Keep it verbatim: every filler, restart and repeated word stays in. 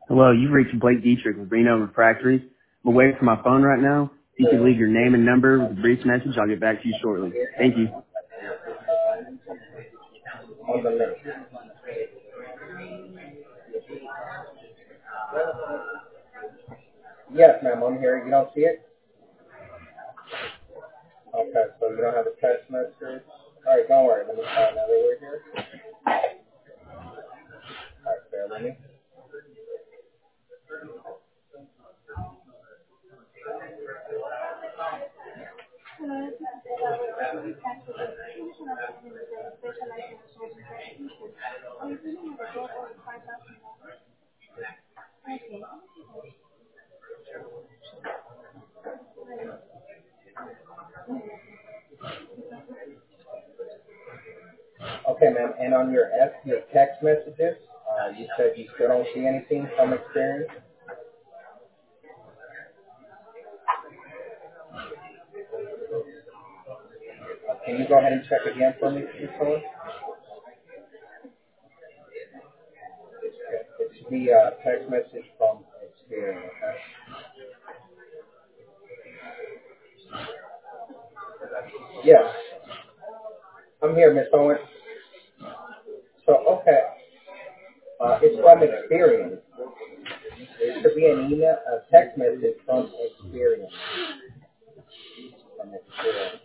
Hello, you've reached Blake Dietrich with Reno Refractories. I'm away from my phone right now. If you could leave your name and number with a brief message, I'll get back to you shortly. Thank you. On the link. Yes, ma'am, I'm here. You don't see it? Okay, so you don't have a text message? All right, don't worry. Let me try another word here. All right, bear with me. Okay, ma'am, and on your F, your text messages, uh, you said you still don't see anything from experience? Uh, can you go ahead and check again for me, please, Colin? It's the uh, text message from experience, okay? Yes, I'm here, Miss Owen. So, okay, uh, it's from experience. There should be an email, a text message from experience. From experience.